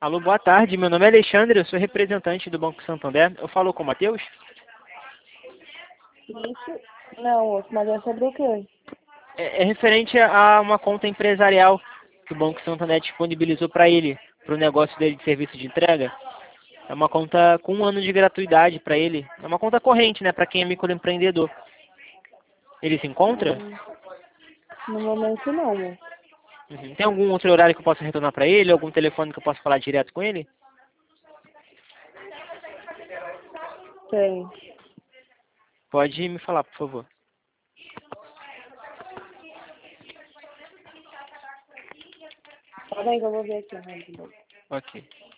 Alô, boa tarde. Meu nome é Alexandre, eu sou representante do Banco Santander. Eu falo com o Matheus? Isso? Não, moço, mas é sobre o quê? É referente a uma conta empresarial que o Banco Santander disponibilizou para ele, para o negócio dele de serviço de entrega. É uma conta com 1 ano de gratuidade para ele. É uma conta corrente, né, para quem é microempreendedor. Ele se encontra? Hum, no momento não, moço. Uhum. Tem algum outro horário que eu possa retornar para ele? Algum telefone que eu possa falar direto com ele? Tem. Pode me falar, por favor. Tá bem que eu vou ver aqui, né? Ok.